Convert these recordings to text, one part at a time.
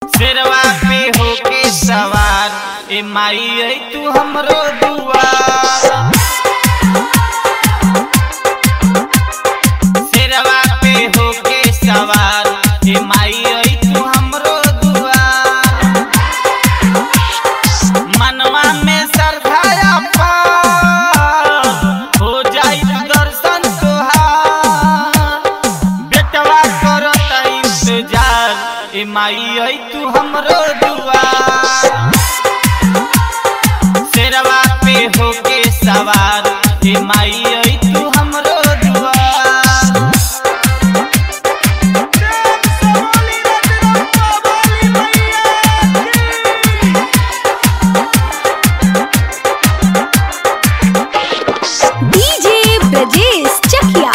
शेरवा पे होके सवार ए माई आई तू हमरो दुआर। शेरवा पे होके सवार ए माई आई तू हमरो दुआर। मनवा में श्रद्धा पार हो जाई दर्शन तोहार। बेटवा करत इंतजार ए माई आई तू हमरो दुआर। शेरवा पे होके सवार ए माई आई तू हमरो दुआर। डीजे ब्रजेश चकिया।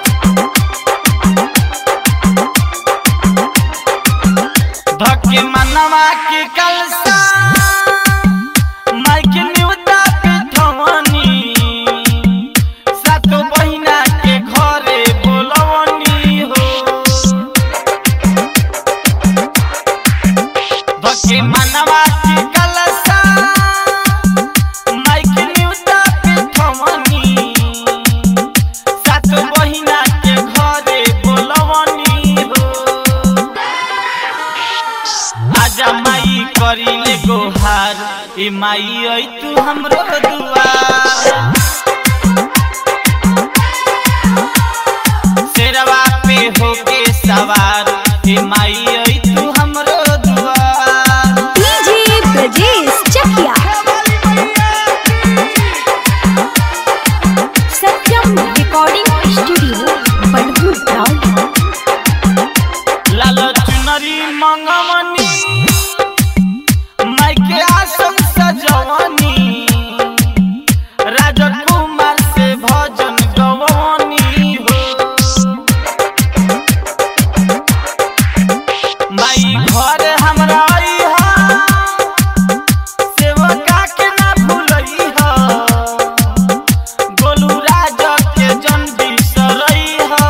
धके मनवा के कलसा माई के न्योता पे ठवनी। सातो बहिना के घरे बोलवनी हो। धके मनवा के कलसा माई के न्योता पे ठवनी। सातो बहिना के घरे बोलवनी हो। आजा माई करिले गोहार ए माई आई तू हमरो दुआर। शेरवा पे होके सवार ए माई आई तू हमरो दुआर। DJ Brajesh Chakiya. Satyam recording studio Banpur ground. लाल चुनरी मंगवनी माई के आसन सजवनी। राजकुमार से भजन गवनी हो। माई घर हमरा अइहा सेवका के ना भूलइहा। गोलू राज के जन बिसरइहा।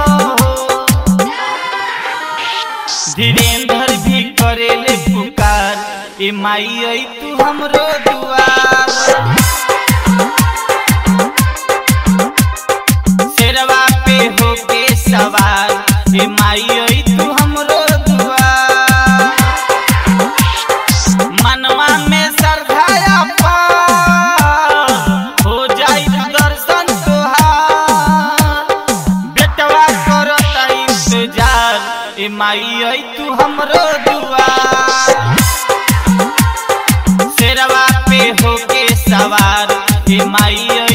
धीरेंद्र भी करेले पुकार ए माई आई तू हमरो दुआर। शेरवा पे होके सवार ए माई आई तू हमरो दुआर। मनवा में श्रद्धा पार हो जाई दर्शन तोहार। बेटवा करत इंतजार ए माई आई तू हमरो दुआर। शेरवा पे होके सवार ए माई आई